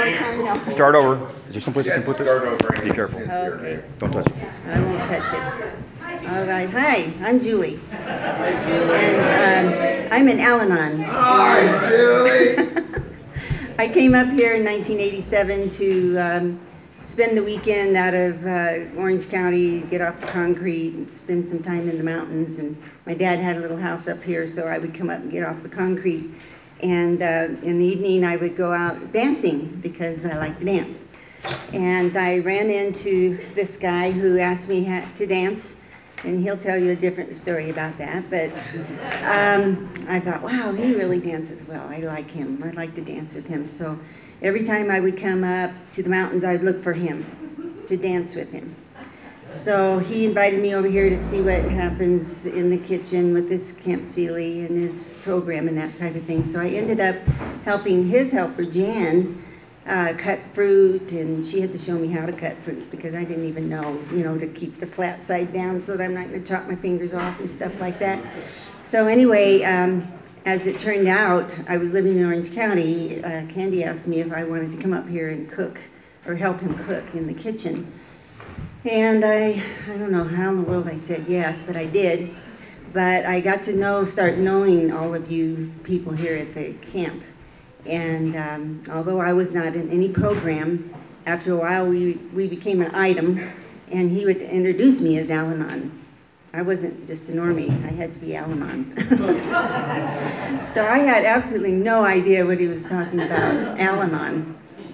hard time now. Start over. Is there someplace I can put this? Start over. Be careful. Okay. Don't touch it. I won't touch it. All right. Hi, I'm Julie. And I'm in Al-Anon. Hi, Julie. I came up here in 1987 to spend the weekend out of Orange County, get off the concrete, and spend some time in the mountains. And my dad had a little house up here, so I would come up and get off the concrete. And in the evening, I would go out dancing because I like to dance. And I ran into this guy who asked me to dance, and he'll tell you a different story about that. But I thought, wow, he really dances well. I like him. I'd like to dance with him. So every time I would come up to the mountains, I'd look for him to dance with him. So he invited me over here to see what happens in the kitchen with this Camp Seeley and his program and that type of thing. So I ended up helping his helper, Jan, cut fruit, and she had to show me how to cut fruit because I didn't even know, to keep the flat side down so that I'm not going to chop my fingers off and stuff like that. So anyway, as it turned out, I was living in Orange County. Candy asked me if I wanted to come up here and cook or help him cook in the kitchen. And I don't know how in the world I said yes, but I did. But I got to start knowing all of you people here at the camp. And although I was not in any program, after a while we became an item, and he would introduce me as Al-Anon. I wasn't just a normie, I had to be Al-Anon. So I had absolutely no idea what he was talking about, Al-Anon.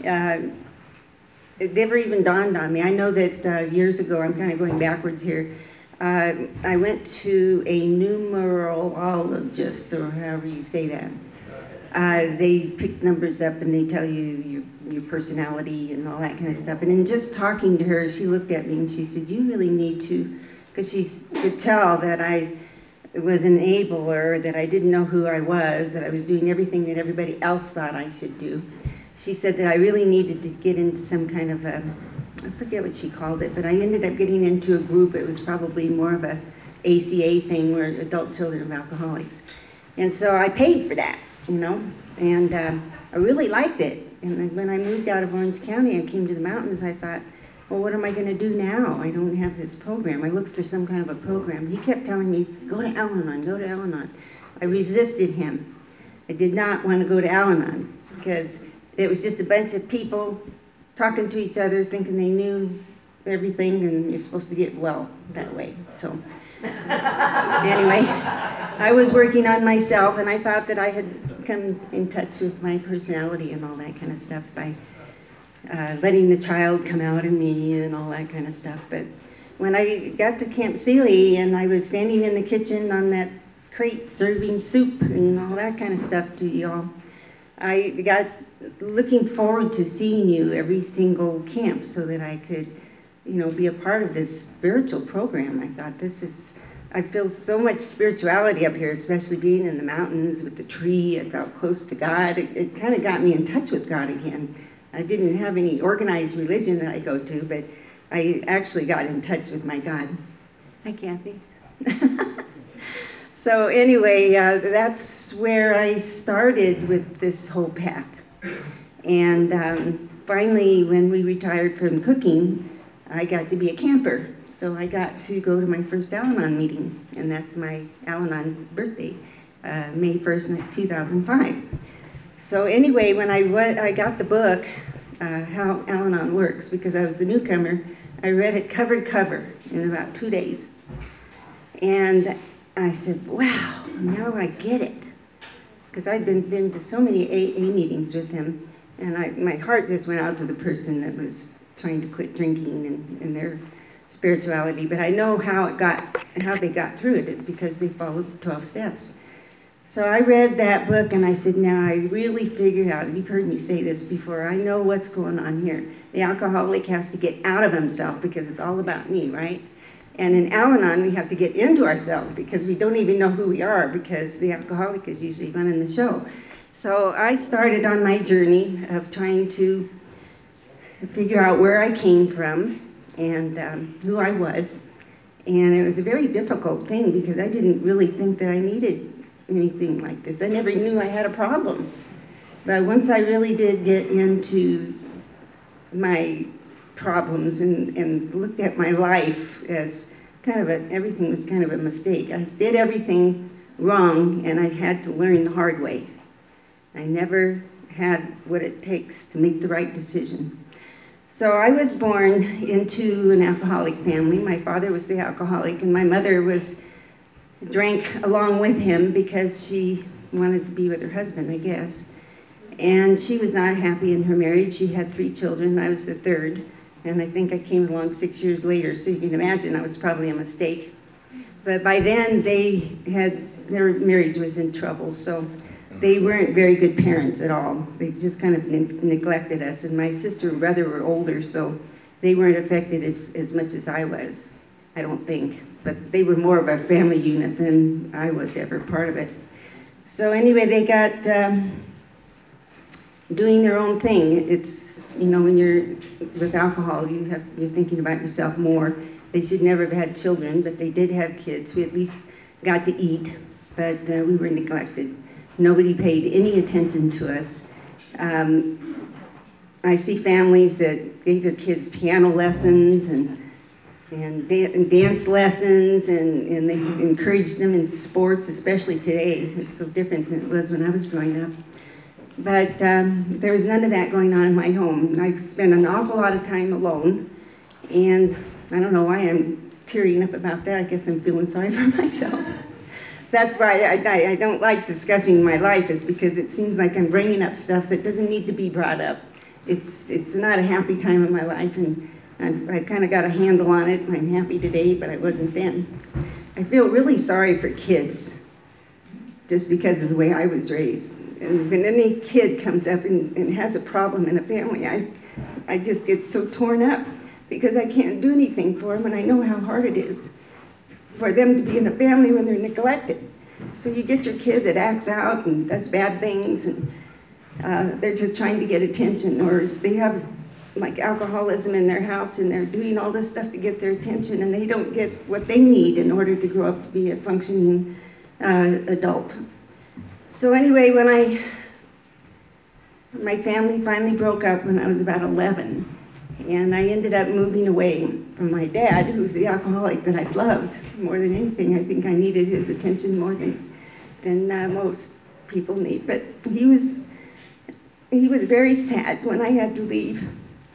It never even dawned on me. I know that years ago, I'm kind of going backwards here, I went to a numerologist, or however you say that. They pick numbers up and they tell you your personality and all that kind of stuff. And in just talking to her, she looked at me and she said, you really need to, because she could tell that I was an enabler, that I didn't know who I was, that I was doing everything that everybody else thought I should do. She said that I really needed to get into some kind of I forget what she called it, but I ended up getting into a group. It was probably more of a ACA thing, where adult children of alcoholics. And so I paid for that, and I really liked it. And then when I moved out of Orange County and came to the mountains, I thought, well, what am I going to do now? I don't have this program. I looked for some kind of a program. He kept telling me, go to Al-Anon, go to Al-Anon. I resisted him. I did not want to go to Al-Anon because it was just a bunch of people talking to each other, thinking they knew everything, and you're supposed to get well that way. So anyway, I was working on myself, and I thought that I had come in touch with my personality and all that kind of stuff by letting the child come out in me and all that kind of stuff. But when I got to Camp Seeley and I was standing in the kitchen on that crate serving soup and all that kind of stuff to y'all, I got looking forward to seeing you every single camp so that I could, be a part of this spiritual program. I thought I feel so much spirituality up here, especially being in the mountains with the tree. I felt close to God. It kind of got me in touch with God again. I didn't have any organized religion that I go to, but I actually got in touch with my God. Hi, Kathy. So anyway, that's where I started with this whole path. And finally, when we retired from cooking, I got to be a camper. So I got to go to my first Al-Anon meeting, and that's my Al-Anon birthday, May 1st, 2005. So anyway, when I got the book, How Al-Anon Works, because I was the newcomer, I read it cover to cover in about 2 days. And I said, wow, now I get it. Because I'd been to so many AA meetings with him, and my heart just went out to the person that was trying to quit drinking and their spirituality. But I know how they got through it. It's because they followed the 12 steps. So I read that book and I said, now I really figured out, and you've heard me say this before, I know what's going on here. The alcoholic has to get out of himself because it's all about me, right? And in Al-Anon, we have to get into ourselves because we don't even know who we are because the alcoholic is usually running the show. So I started on my journey of trying to figure out where I came from and who I was. And it was a very difficult thing because I didn't really think that I needed anything like this. I never knew I had a problem. But once I really did get into my problems and looked at my life as kind of everything was kind of a mistake. I did everything wrong, and I had to learn the hard way. I never had what it takes to make the right decision. So I was born into an alcoholic family. My father was the alcoholic, and my mother drank along with him because she wanted to be with her husband, I guess. And she was not happy in her marriage. She had 3 children. I was the third. And I think I came along 6 years later, so you can imagine I was probably a mistake. But by then, their marriage was in trouble, so they weren't very good parents at all. They just kind of neglected us. And my sister and brother were older, so they weren't affected as much as I was, I don't think. But they were more of a family unit than I was ever part of it. So anyway, they got doing their own thing. It's, you know, when you're with alcohol, you're thinking about yourself more. They should never have had children, but they did have kids. We at least got to eat, but we were neglected. Nobody paid any attention to us. I see families that gave their kids piano lessons and dance lessons, and they encouraged them in sports, especially today. It's so different than it was when I was growing up. But there was none of that going on in my home. I spent an awful lot of time alone, and I don't know why I'm tearing up about that. I guess I'm feeling sorry for myself. That's why I don't like discussing my life, is because it seems like I'm bringing up stuff that doesn't need to be brought up. It's not a happy time in my life, and I've kind of got a handle on it. I'm happy today, but I wasn't then. I feel really sorry for kids, just because of the way I was raised. And when any kid comes up and has a problem in a family, I just get so torn up because I can't do anything for them, and I know how hard it is for them to be in a family when they're neglected. So you get your kid that acts out and does bad things, and they're just trying to get attention, or they have like alcoholism in their house and they're doing all this stuff to get their attention, and they don't get what they need in order to grow up to be a functioning adult. So anyway, when my family finally broke up when I was about 11, and I ended up moving away from my dad, who's the alcoholic that I loved more than anything. I think I needed his attention more than most people need. But he was very sad when I had to leave.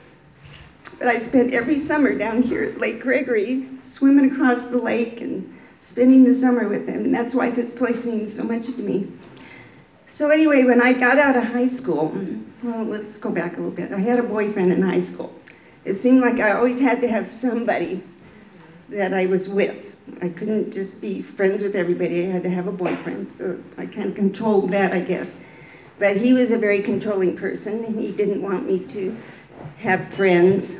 But I spent every summer down here at Lake Gregory, swimming across the lake and spending the summer with him. And that's why this place means so much to me. So anyway, when I got out of high school, well, let's go back a little bit. I had a boyfriend in high school. It seemed like I always had to have somebody that I was with. I couldn't just be friends with everybody. I had to have a boyfriend, so I kind of controlled that, I guess. But he was a very controlling person, and he didn't want me to have friends,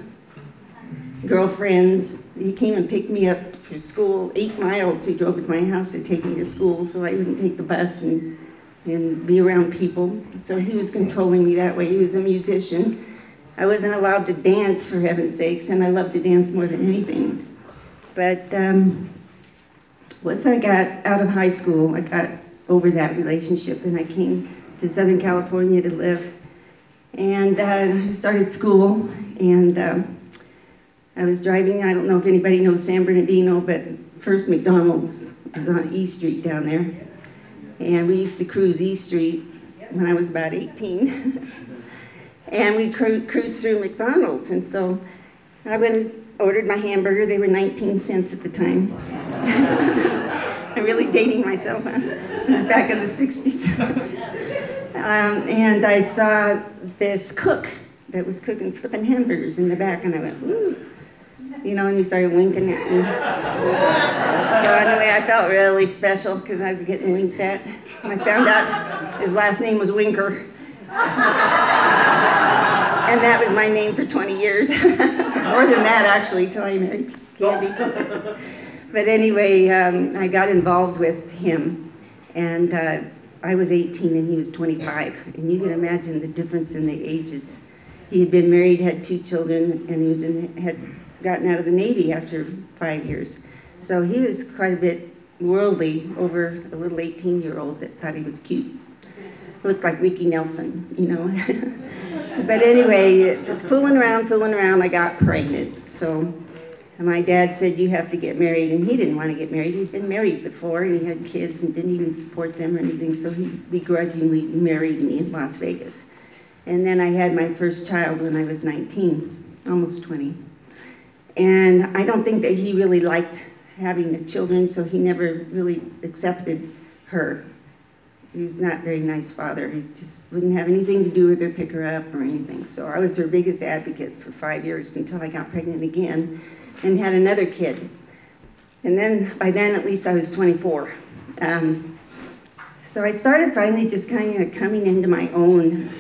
girlfriends. He came and picked me up for school, 8 miles. He drove to my house to take me to school so I wouldn't take the bus and be around people. So he was controlling me that way. He was a musician. I wasn't allowed to dance, for heaven's sakes, and I loved to dance more than anything. But once I got out of high school, I got over that relationship, and I came to Southern California to live. And started school, and I was driving. I don't know if anybody knows San Bernardino, but first McDonald's is on E Street down there. And we used to cruise E Street when I was about 18. And we'd cruise through McDonald's. And so I went and ordered my hamburger. They were 19 cents at the time. I'm really dating myself, huh? It was back in the 60s. And I saw this cook that was cooking flipping hamburgers in the back, and I went, ooh. You know, and he started winking at me. So anyway, I felt really special because I was getting winked at. And I found out his last name was Winker. And that was my name for 20 years. More than that, actually, till I married Candy. But anyway, I got involved with him. And I was 18 and he was 25. And you can imagine the difference in the ages. He had been married, had 2 children, and he had gotten out of the Navy after 5 years. So he was quite a bit worldly over a little 18-year-old that thought he was cute. Looked like Ricky Nelson, you know. But anyway, fooling around, I got pregnant. So my dad said, you have to get married, and he didn't want to get married. He'd been married before, and he had kids and didn't even support them or anything, so he begrudgingly married me in Las Vegas. And then I had my first child when I was 19, almost 20. And I don't think that he really liked having the children, so he never really accepted her. He was not a very nice father. He just wouldn't have anything to do with her, pick her up or anything. So I was her biggest advocate for 5 years until I got pregnant again and had another kid. And then, by then at least I was 24. So I started finally just kind of coming into my own.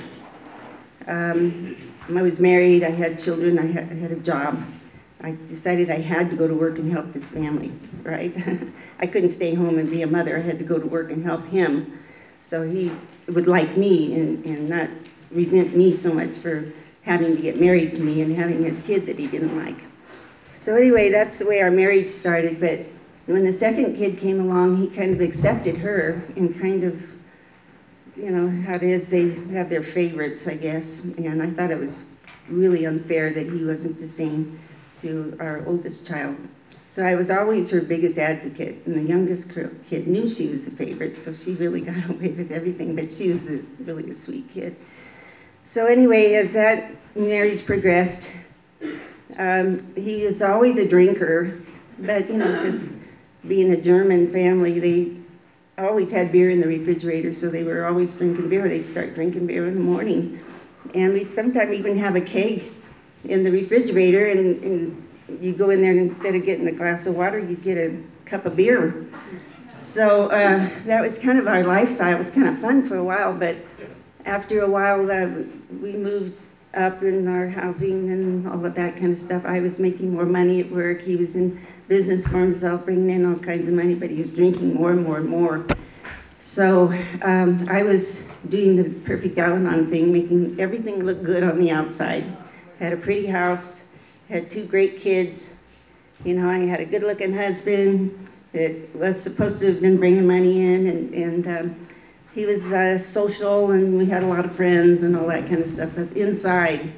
I was married, I had children, I had a job. I decided I had to go to work and help this family, right? I couldn't stay home and be a mother. I had to go to work and help him so he would like me and not resent me so much for having to get married to me and having his kid that he didn't like. So anyway, that's the way our marriage started. But when the second kid came along, he kind of accepted her and kind of, you know, how it is, they have their favorites, I guess. And I thought it was really unfair that he wasn't the same to our oldest child. So I was always her biggest advocate, and the youngest kid knew she was the favorite, so she really got away with everything, but she was really a sweet kid. So anyway, as that marriage progressed, he was always a drinker, but you know, just being a German family, they always had beer in the refrigerator, so they were always drinking beer. They'd start drinking beer in the morning, and we'd sometimes even have a keg in the refrigerator, and you go in there and instead of getting a glass of water, you'd get a cup of beer. So that was kind of our lifestyle. It was kind of fun for a while, but after a while we moved up in our housing and all of that kind of stuff. I was making more money at work. He was in business for himself, bringing in all kinds of money, but he was drinking more and more and more. So I was doing the perfect Al-Anon thing, making everything look good on the outside. Had a pretty house, had 2 great kids. You know, I had a good-looking husband that was supposed to have been bringing money in, and he was social, and we had a lot of friends and all that kind of stuff. But inside,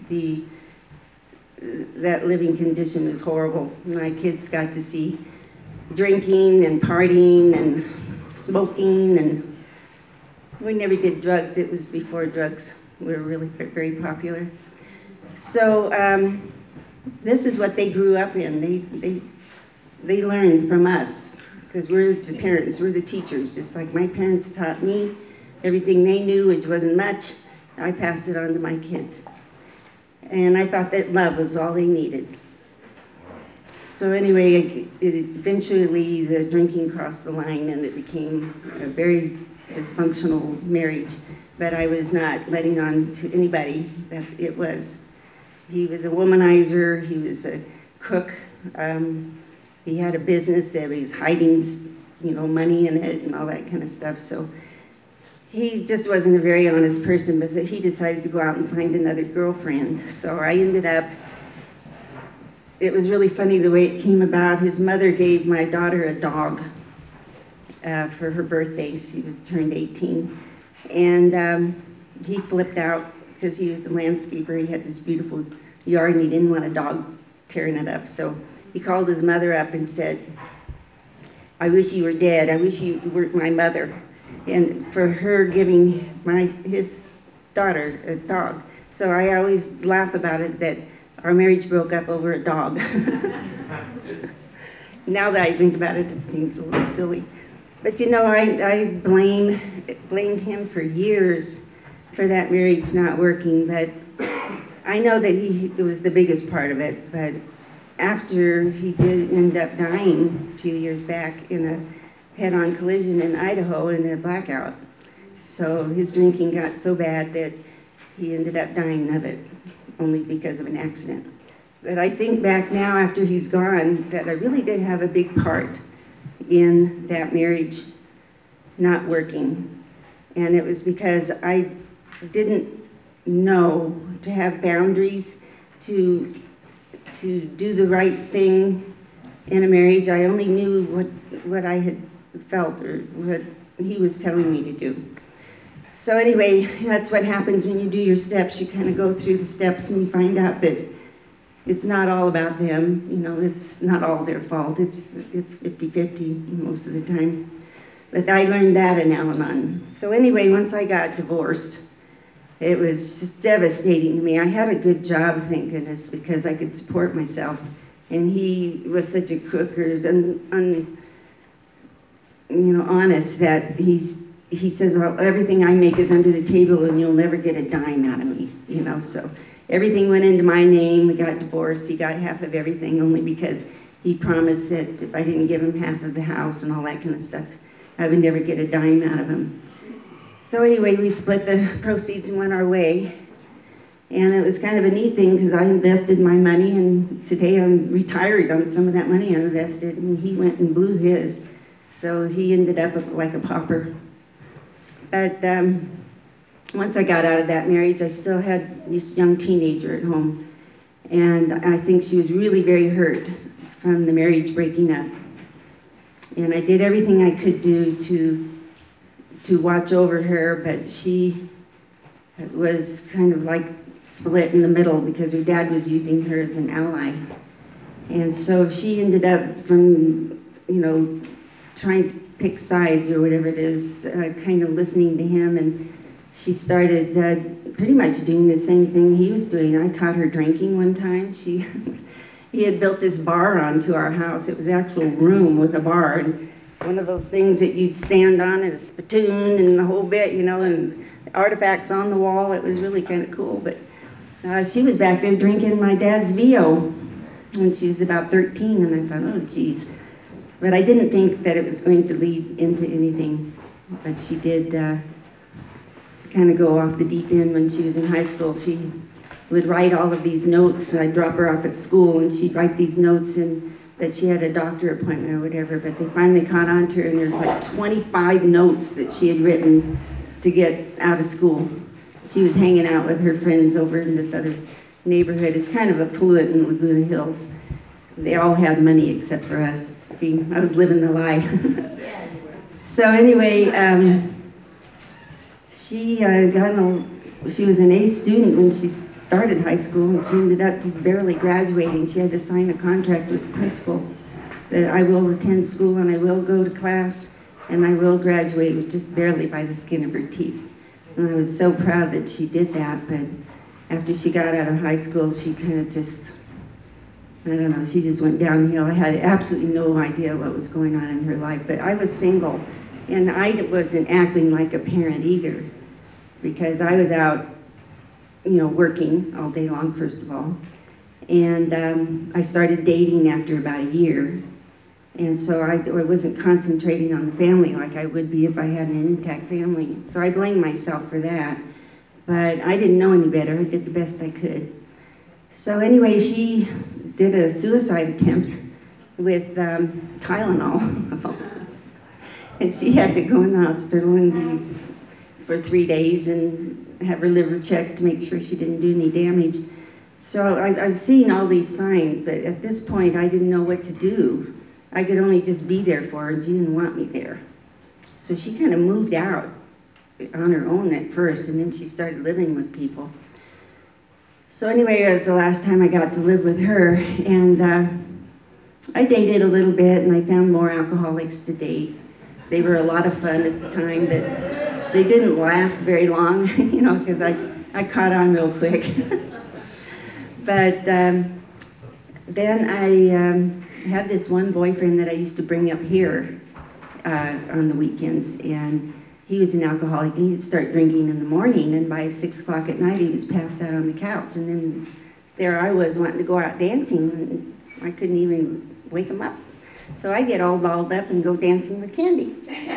that living condition was horrible. My kids got to see drinking and partying and smoking, and we never did drugs. It was before drugs were really very popular. So this is what they grew up in. They learned from us, because we're the parents, we're the teachers. Just like my parents taught me everything they knew, which wasn't much, I passed it on to my kids. And I thought that love was all they needed. So anyway, eventually the drinking crossed the line, and it became a very dysfunctional marriage. But I was not letting on to anybody that it was. He was a womanizer, he was a cook, he had a business that he was hiding, you know, money in it and all that kind of stuff. So he just wasn't a very honest person, but he decided to go out and find another girlfriend. So I ended up, it was really funny the way it came about. His mother gave my daughter a dog for her birthday. She was turned 18. And he flipped out because he was a landscaper. He had this beautiful yard and he didn't want a dog tearing it up. So he called his mother up and said, I wish you were dead. I wish you weren't my mother. And for her giving his daughter a dog. So I always laugh about it that our marriage broke up over a dog. Now that I think about it, it seems a little silly. But you know, I blamed him for years for that marriage not working, but I know that it was the biggest part of it. But after he did end up dying a few years back in a head-on collision in Idaho in a blackout. So his drinking got so bad that he ended up dying of it, only because of an accident. But I think back now after he's gone that I really did have a big part in that marriage not working. And it was because I didn't know to have boundaries, to do the right thing in a marriage. I only knew what I had felt or what he was telling me to do. So anyway, that's what happens when you do your steps. You kind of go through the steps and you find out that it's not all about them. You know, it's not all their fault. It's 50-50 most of the time. But I learned that in Al-Anon. So anyway, once I got divorced, it was devastating to me. I had a good job, thank goodness, because I could support myself. And he was such a crook, honest, that he says, well, everything I make is under the table and you'll never get a dime out of me, you know. So everything went into my name. We got divorced. He got half of everything only because he promised that if I didn't give him half of the house and all that kind of stuff, I would never get a dime out of him. So anyway, we split the proceeds and went our way. And it was kind of a neat thing because I invested my money, and today I'm retired on some of that money I invested, and he went and blew his. So he ended up like a pauper. But once I got out of that marriage, I still had this young teenager at home. And I think she was really very hurt from the marriage breaking up. And I did everything I could do to watch over her, but she was kind of like split in the middle because her dad was using her as an ally. And so she ended up from, trying to pick sides or whatever it is, kind of listening to him, and she started pretty much doing the same thing he was doing. I caught her drinking one time. He had built this bar onto our house. It was an actual room with a bar, and one of those things that you'd stand on, and a spittoon and the whole bit, and artifacts on the wall. It was really kind of cool. But she was back there drinking my dad's VO when she was about 13, and I thought, oh, geez. But I didn't think that it was going to lead into anything. But she did kind of go off the deep end when she was in high school. She would write all of these notes. I'd drop her off at school, and she'd write these notes and that she had a doctor appointment or whatever. But they finally caught on to her, and there's like 25 notes that she had written to get out of school. She was hanging out with her friends over in this other neighborhood. It's kind of affluent in Laguna Hills. They all had money except for us. See, I was living the lie. So anyway, she was an A student when she started high school, and she ended up just barely graduating. She had to sign a contract with the principal that I will attend school and I will go to class and I will graduate with just barely by the skin of her teeth. And I was so proud that she did that, but after she got out of high school, she kind of just, I don't know, she just went downhill. I had absolutely no idea what was going on in her life, but I was single, and I wasn't acting like a parent either, because I was out, working all day long, first of all, and I started dating after about a year, and so I wasn't concentrating on the family like I would be if I had an intact family. So I blame myself for that. But I didn't know any better. I did the best I could. So anyway, she did a suicide attempt with Tylenol. And she had to go in the hospital and for 3 days and have her liver checked to make sure she didn't do any damage. So I've seen all these signs, but at this point I didn't know what to do. I could only just be there for her, and she didn't want me there. So she kind of moved out on her own at first, and then she started living with people. So anyway, it was the last time I got to live with her, and I dated a little bit, and I found more alcoholics to date. They were a lot of fun at the time, but they didn't last very long, because I caught on real quick. But then I had this one boyfriend that I used to bring up here on the weekends, and he was an alcoholic, and he'd start drinking in the morning, and by 6 o'clock at night he was passed out on the couch, and then there I was wanting to go out dancing, and I couldn't even wake him up. So I get all dolled up and go dancing with Candy.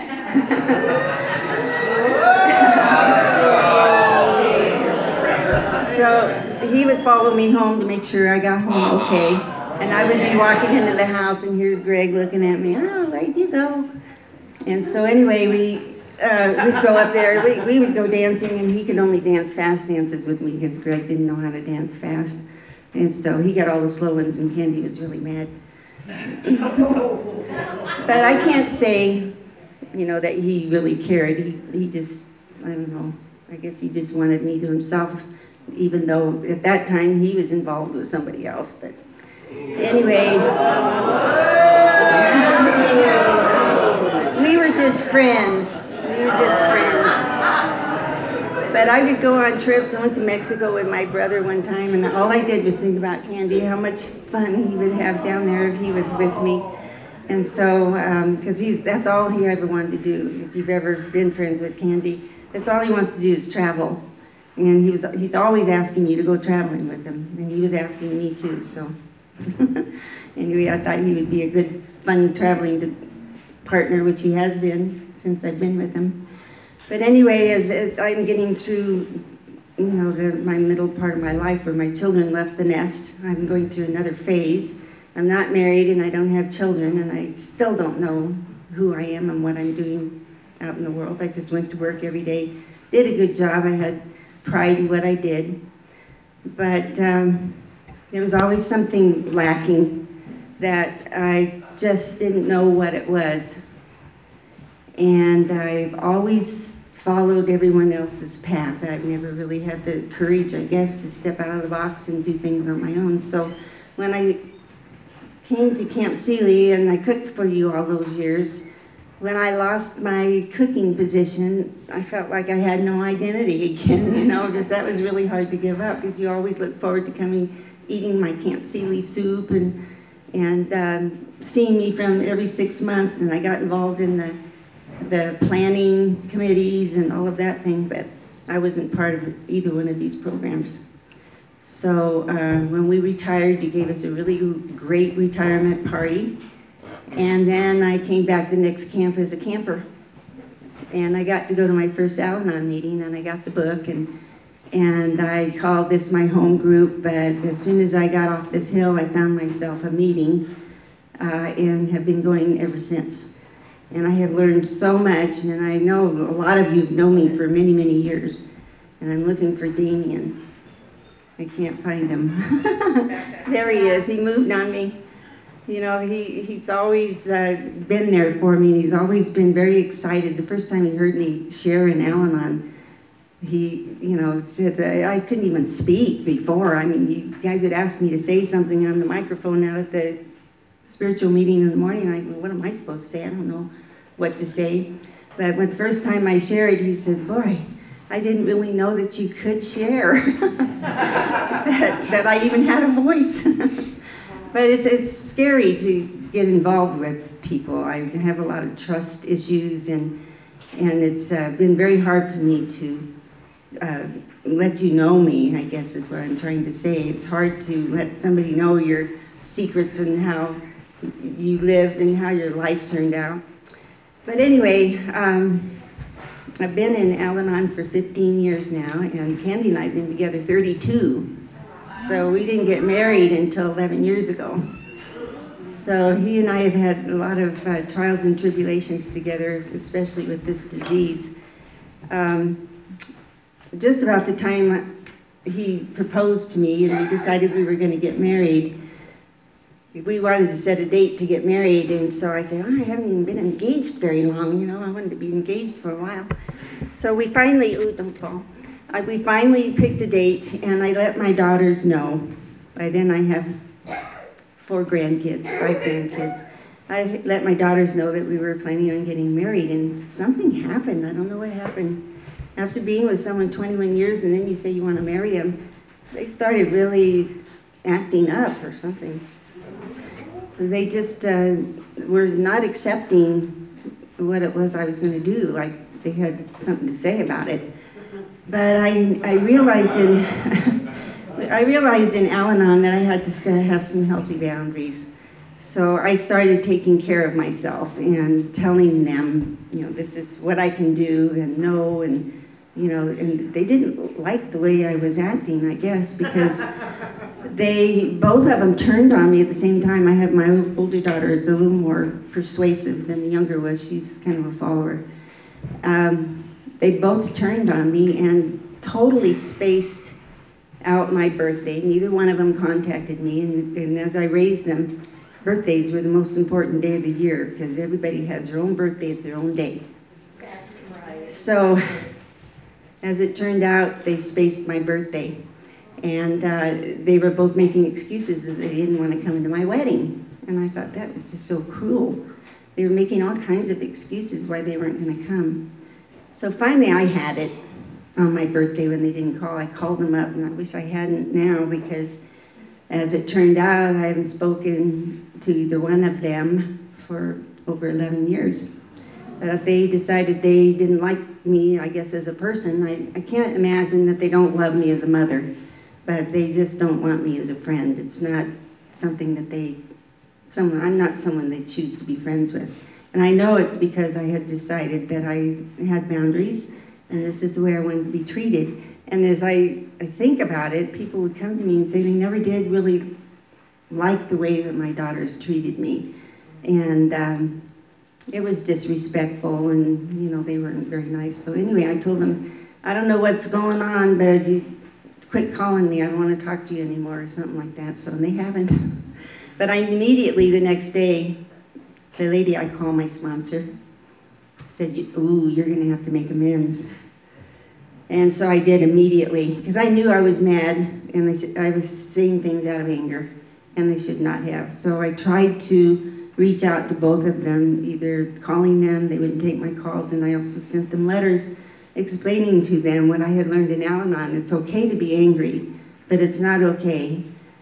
So he would follow me home to make sure I got home okay. And I would be walking into the house, and here's Greg looking at me. Oh, there you go. And so anyway, we'd go up there. We would go dancing, and he could only dance fast dances with me because Greg didn't know how to dance fast. And so he got all the slow ones, and Candy was really mad. But I can't say, that he really cared. He just I don't know. I guess he just wanted me to himself, even though at that time he was involved with somebody else. But anyway, we were just friends. We were just friends. But I could go on trips. I went to Mexico with my brother one time, and all I did was think about Candy, how much fun he would have down there if he was with me. And so, because that's all he ever wanted to do. If you've ever been friends with Candy, that's all he wants to do is travel. And he's always asking you to go traveling with him. And he was asking me too, so. Anyway, I thought he would be a good, fun traveling partner, which he has been since I've been with him. But anyway, as I'm getting through, my middle part of my life where my children left the nest, I'm going through another phase. I'm not married and I don't have children, and I still don't know who I am and what I'm doing out in the world. I just went to work every day, did a good job. I had pride in what I did. But there was always something lacking that I just didn't know what it was. And I've always followed everyone else's path. I've never really had the courage, I guess, to step out of the box and do things on my own. So when I came to Camp Seeley and I cooked for you all those years, when I lost my cooking position, I felt like I had no identity again, because that was really hard to give up, because you always look forward to eating my Camp Seeley soup and seeing me from every 6 months, and I got involved in the planning committees and all of that thing, but I wasn't part of either one of these programs. So when we retired, you gave us a really great retirement party. And then I came back the next camp as a camper. And I got to go to my first Al-Anon meeting, and I got the book, and I called this my home group. But as soon as I got off this hill, I found myself a meeting and have been going ever since. And I have learned so much, and I know a lot of you have known me for many, many years. And I'm looking for Damien. I can't find him. There he is. He moved on me. He's always been there for me, and he's always been very excited. The first time he heard me share in Al-Anon, he, said I couldn't even speak before. I mean, you guys would ask me to say something on the microphone out at the spiritual meeting in the morning. I go, what am I supposed to say? I don't know what to say. But when the first time I shared, he said, boy, I didn't really know that you could share, that I even had a voice. But it's scary to get involved with people. I have a lot of trust issues, and it's been very hard for me to let you know me, I guess is what I'm trying to say. It's hard to let somebody know your secrets and how you lived and how your life turned out. But anyway, I've been in Al-Anon for 15 years now, and Candy and I have been together 32. So we didn't get married until 11 years ago. So he and I have had a lot of trials and tribulations together, especially with this disease. Just about the time he proposed to me and we decided we were going to get married, we wanted to set a date to get married, and so I said, I haven't even been engaged very long, I wanted to be engaged for a while. So we finally, don't fall. We finally picked a date, and I let my daughters know. By then I have 5 grandkids. I let my daughters know that we were planning on getting married, and something happened. I don't know what happened. After being with someone 21 years, and then you say you want to marry them, they started really acting up or something. They just were not accepting what it was I was going to do, like they had something to say about it. But I realized in Al-Anon that I had to have some healthy boundaries. So I started taking care of myself and telling them, this is what I can do and know, and they didn't like the way I was acting, I guess, because both of them turned on me at the same time. I have my older daughter is a little more persuasive than the younger was. She's kind of a follower. They both turned on me and totally spaced out my birthday. Neither one of them contacted me, and as I raised them, birthdays were the most important day of the year because everybody has their own birthday, it's their own day. That's right. So As it turned out, they spaced my birthday. And they were both making excuses that they didn't want to come to my wedding. And I thought that was just so cruel. They were making all kinds of excuses why they weren't going to come. So finally I had it on my birthday when they didn't call. I called them up, and I wish I hadn't now, because as it turned out, I haven't spoken to either one of them for over 11 years. They decided they didn't like me, I guess, as a person. I can't imagine that they don't love me as a mother, but they just don't want me as a friend. It's not something that I'm not someone they choose to be friends with. And I know it's because I had decided that I had boundaries, and this is the way I wanted to be treated. And as I think about it, people would come to me and say they never did really like the way that my daughters treated me. And it was disrespectful, and they weren't very nice. So anyway, I told them, I don't know what's going on, but you quit calling me. I don't want to talk to you anymore, or something like that. So they haven't. But I immediately, the next day, the lady I call my sponsor said, ooh, you're going to have to make amends. And so I did immediately, because I knew I was mad, and I was saying things out of anger, and I should not have. So I tried to reach out to both of them, either calling them, they wouldn't take my calls, and I also sent them letters explaining to them what I had learned in Al-Anon. It's okay to be angry, but it's not okay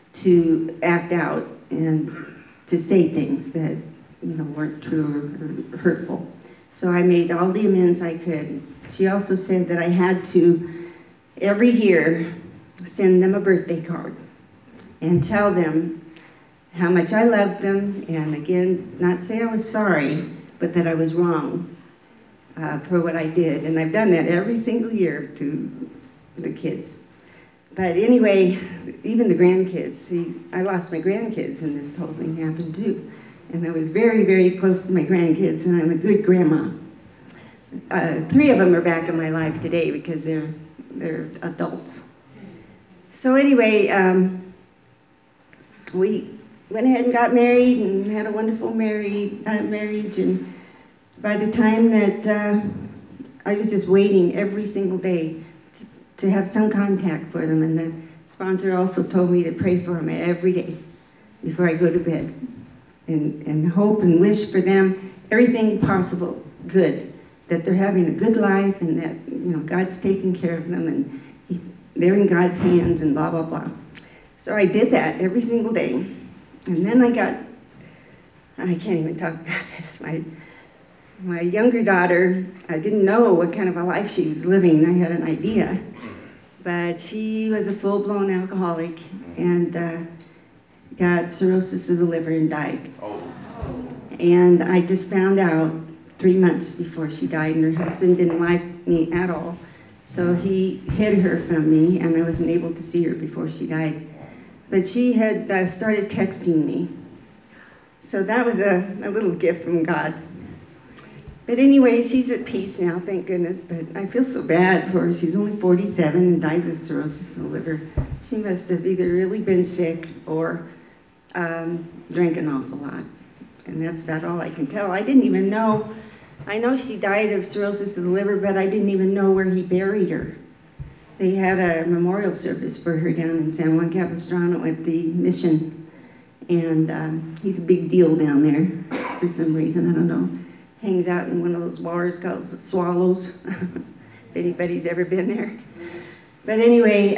to act out and to say things that weren't true or hurtful. So I made all the amends I could. She also said that I had to, every year, send them a birthday card and tell them how much I loved them, and again, not say I was sorry, but that I was wrong for what I did. And I've done that every single year to the kids. But anyway, even the grandkids, see, I lost my grandkids when this whole thing happened too. And I was very, very close to my grandkids, and I'm a good grandma. 3 of them are back in my life today because they're adults. So anyway, we went ahead and got married and had a wonderful marriage. And by the time that I was just waiting every single day to have some contact for them, and the sponsor also told me to pray for them every day before I go to bed, and hope and wish for them everything possible good, that they're having a good life, and that God's taking care of them, and they're in God's hands, and blah blah blah. So I did that every single day. And then I can't even talk about this. My younger daughter, I didn't know what kind of a life she was living. I had an idea. But she was a full-blown alcoholic and got cirrhosis of the liver and died. And I just found out 3 months before she died, and her husband didn't like me at all. So he hid her from me, and I wasn't able to see her before she died. But she had started texting me. So that was a little gift from God. But anyway, she's at peace now, thank goodness. But I feel so bad for her. She's only 47 and dies of cirrhosis of the liver. She must have either really been sick or drank an awful lot. And that's about all I can tell. I didn't even know. I know she died of cirrhosis of the liver, but I didn't even know where he buried her. They had a memorial service for her down in San Juan Capistrano at the mission. And he's a big deal down there for some reason, I don't know. Hangs out in one of those bars called the Swallows, if anybody's ever been there. But anyway,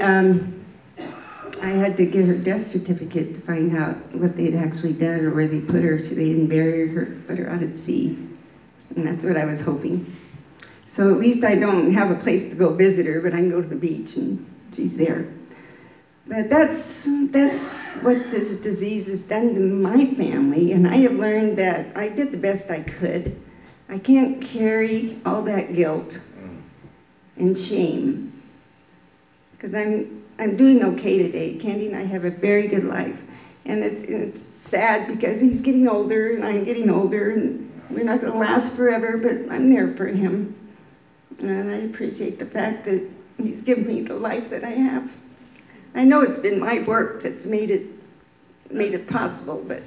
I had to get her death certificate to find out what they'd actually done or where they put her. So they didn't bury her, put her out at sea. And that's what I was hoping. So at least I don't have a place to go visit her, but I can go to the beach and she's there. But that's what this disease has done to my family, and I have learned that I did the best I could. I can't carry all that guilt and shame, because I'm doing okay today. Candy and I have a very good life, and it's sad because he's getting older and I'm getting older, and we're not going to last forever, but I'm there for him. And I appreciate the fact that he's given me the life that I have. I know it's been my work that's made it possible, but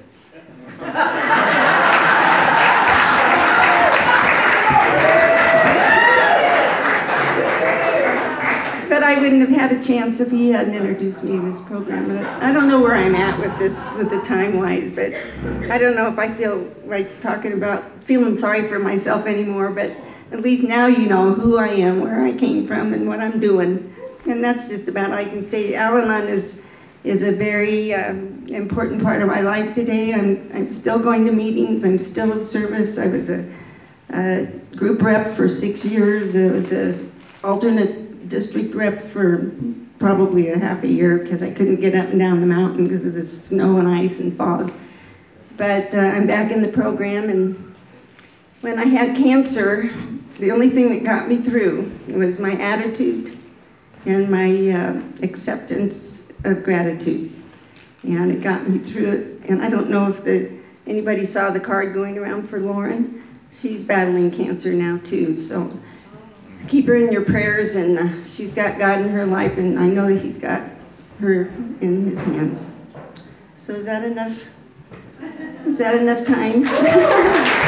I wouldn't have had a chance if he hadn't introduced me to this program. But I don't know where I'm at with this, with the time-wise, but I don't know if I feel like talking about feeling sorry for myself anymore, but at least now you know who I am, where I came from, and what I'm doing. And that's just about all I can say. Al-Anon is a very important part of my life today. I'm still going to meetings. I'm still of service. I was a group rep for 6 years. I was an alternate district rep for probably a half a year because I couldn't get up and down the mountain because of the snow and ice and fog. But I'm back in the program, and when I had cancer, the only thing that got me through was my attitude and my acceptance of gratitude. And it got me through it. And I don't know if anybody saw the card going around for Lauren. She's battling cancer now too, so keep her in your prayers, and she's got God in her life, and I know that he's got her in his hands. So is that enough? Is that enough time?